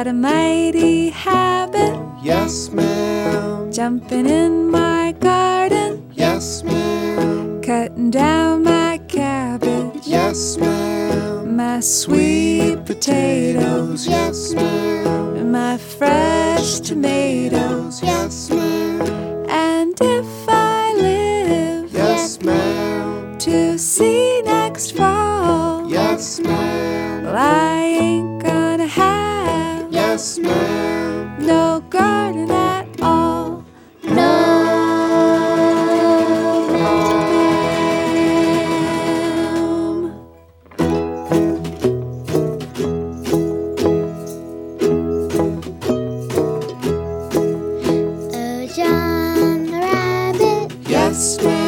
got a mighty habit. Yes, ma'am. Jumping in my garden, Yes, ma'am. cutting down my cabbage, Yes, ma'am. my sweet potatoes, Yes, ma'am. and my fresh tomatoes. Yes, ma'am. And if I live Yes, ma'am. to see next fall, Yes, ma'am. well, I ain't gonna have Yes, ma'am. no garden at all. No, ma'am. Oh, John the Rabbit, Yes, ma'am.